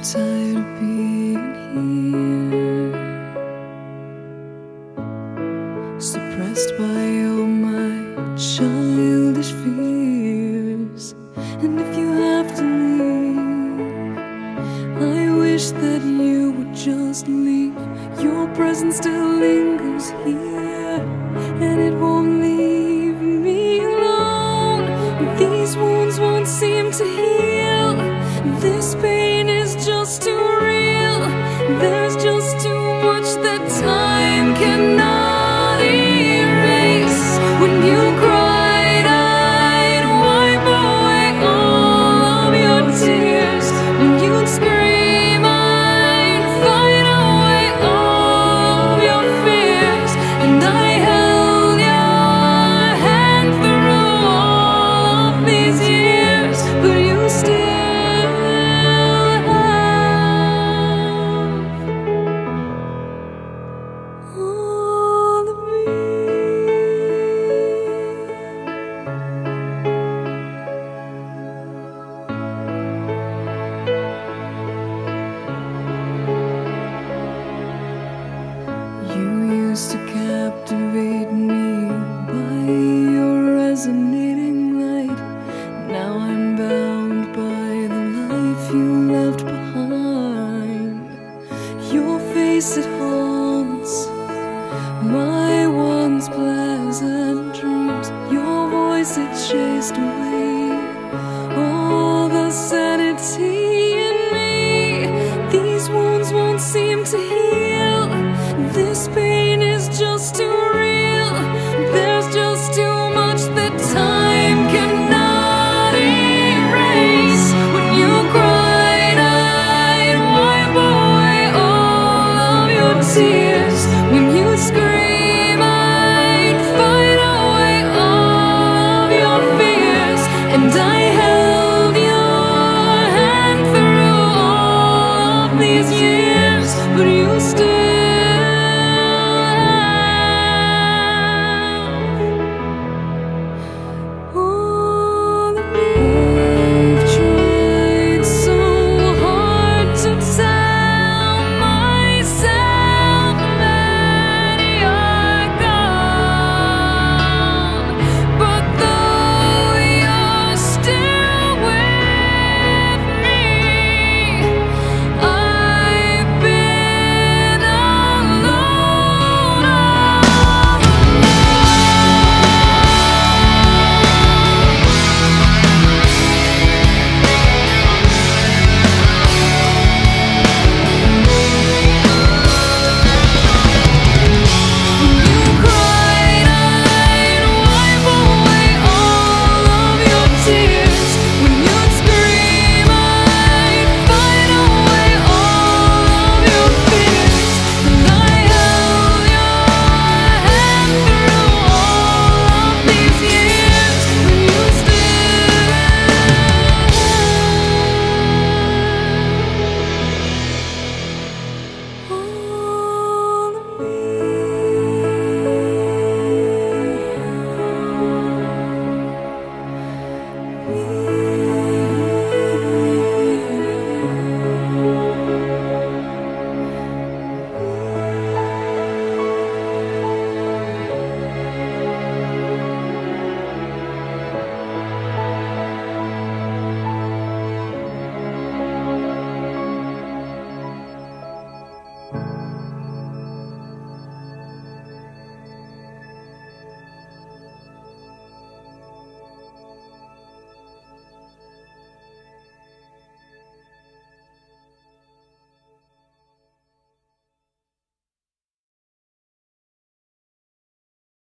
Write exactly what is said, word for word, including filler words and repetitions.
tired of being here, suppressed by all my childish fears. And if you have to leave, I wish that you would just leave. Your presence still lingers here, and it won't leave me alone. These wounds won't seem to heal. This pain is just too real. There's just too much that time cannot erase. When you cried, I'd wipe away all of your tears. When you'd scream, I'd fight away all of your fears. And I held your hand through all of these years, but you still used to captivate me by your resonating light. Now I'm bound by the life you left behind. Your face, it haunts my once pleasant dreams. Your voice, it chased away all the sanity in me. These wounds won't seem to heal. This pain is just too real. There's just too much that time cannot erase. When you cried, I'd wipe away all of your tears. When you scream, I'd fight away all of your fears. And I held your hand through all of these years, but you still